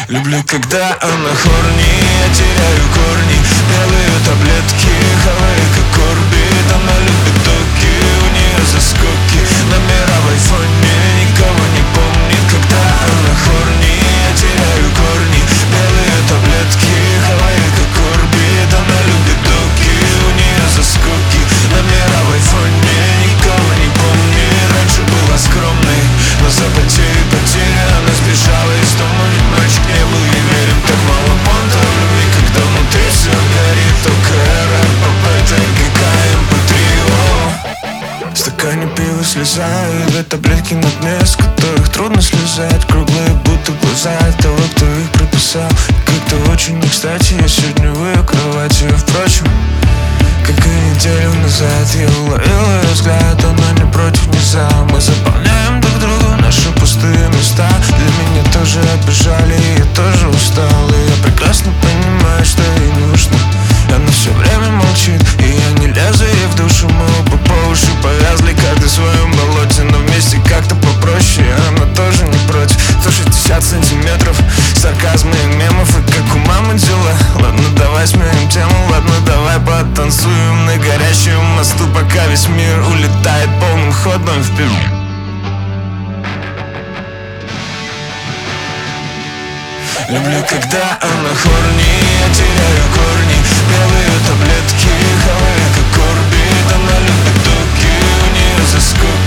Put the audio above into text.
Люблю, когда она хорни, я теряю корни. Белые таблетки, хавай как орбит. Она любит токи, у нее заскоки. Номера в айфоне, никого не помнит. Когда она хорни, я теряю корни. Белые таблетки, хавай как орбит. Она любит токи, у нее заскоки. Номера в айфоне, никого не помнит. Раньше была скромной, но за потери она сбежала из дома. Ведь мальчик не был ей верен. Так мало понта в любви, когда внутри все горит. Только РПП, MP3. В стакане пива слеза и две таблетки на дне, с которых трудно слезать. Круглые будто глаза того, кто их прописал. И как-то очень не кстати, я сегодня в ее кровати. Впрочем, как и неделю назад, я уловил ее взгляд. Она не против, не за. Мы заполняем друг другу наши пустые места. Для меня тоже обижали, и я тоже устал. И я прекрасно понимаю, что ей нужно. Она все время молчит, и я не лезу ей в душу. Мы оба по уши повязли, каждый в своем болоте. Но вместе как-то попроще, она тоже не против. 160 сантиметров сарказма и мемов. И как у мамы дела. Ладно, давай сменим тему, ладно, давай потанцуем на горящем мосту, пока весь мир улетает полным ходом вперед. Люблю, когда она хорни, я теряю корни. Белые таблетки, хавай как орбит. Она любит токи, у нее заскоки.